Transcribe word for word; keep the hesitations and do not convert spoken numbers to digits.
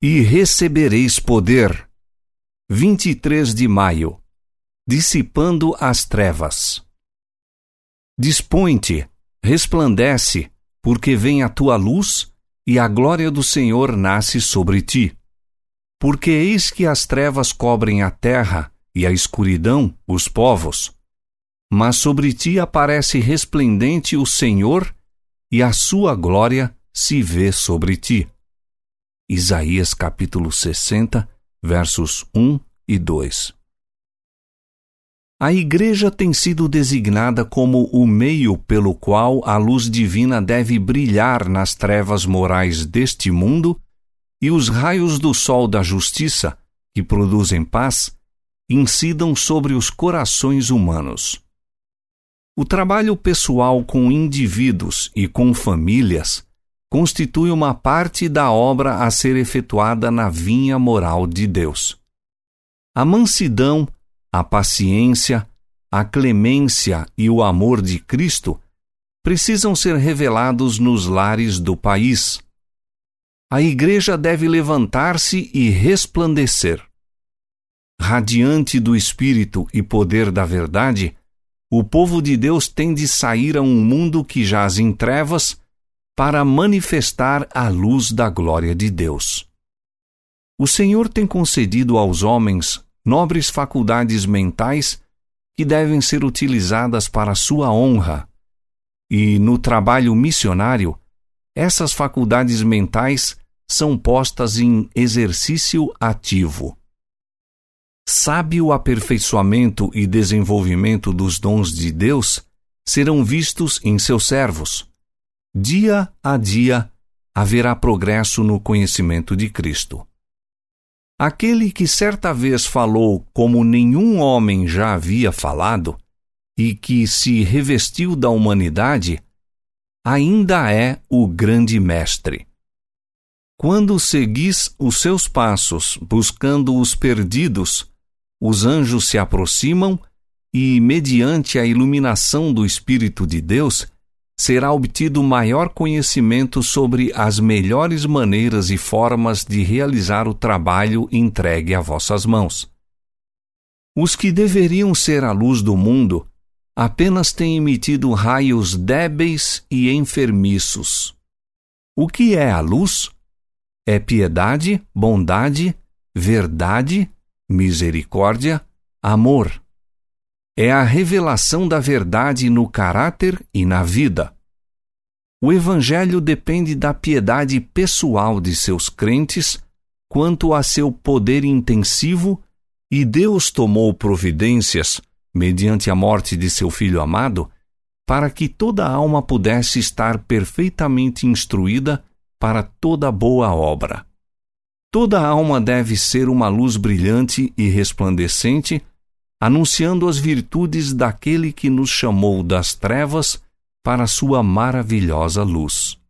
E recebereis poder. vinte e três de maio. Dissipando as trevas. Dispõe-te, resplandece, porque vem a tua luz, e a glória do Senhor nasce sobre ti. Porque eis que as trevas cobrem a terra, e a escuridão os povos. Mas sobre ti aparece resplendente o Senhor, e a sua glória se vê sobre ti. Isaías capítulo sessenta, versos um e dois. A Igreja tem sido designada como o meio pelo qual a luz divina deve brilhar nas trevas morais deste mundo e os raios do sol da justiça, que produzem paz, incidam sobre os corações humanos. O trabalho pessoal com indivíduos e com famílias constitui uma parte da obra a ser efetuada na vinha moral de Deus. A mansidão, a paciência, a clemência e o amor de Cristo precisam ser revelados nos lares do país. A Igreja deve levantar-se e resplandecer. Radiante do Espírito e poder da verdade, o povo de Deus tem de sair a um mundo que jaz em trevas para manifestar a luz da glória de Deus. O Senhor tem concedido aos homens nobres faculdades mentais que devem ser utilizadas para sua honra, e no trabalho missionário, essas faculdades mentais são postas em exercício ativo. Sábio aperfeiçoamento e desenvolvimento dos dons de Deus serão vistos em seus servos. Dia a dia haverá progresso no conhecimento de Cristo. Aquele que certa vez falou como nenhum homem já havia falado e que se revestiu da humanidade, ainda é o grande mestre. Quando seguis os seus passos buscando os perdidos, os anjos se aproximam e, mediante a iluminação do Espírito de Deus, será obtido maior conhecimento sobre as melhores maneiras e formas de realizar o trabalho entregue a vossas mãos. Os que deveriam ser a luz do mundo apenas têm emitido raios débeis e enfermiços. O que é a luz? É piedade, bondade, verdade, misericórdia, amor. É a revelação da verdade no caráter e na vida. O Evangelho depende da piedade pessoal de seus crentes quanto a seu poder intensivo, e Deus tomou providências, mediante a morte de seu Filho amado, para que toda alma pudesse estar perfeitamente instruída para toda boa obra. Toda alma deve ser uma luz brilhante e resplandecente, anunciando as virtudes daquele que nos chamou das trevas para sua maravilhosa luz.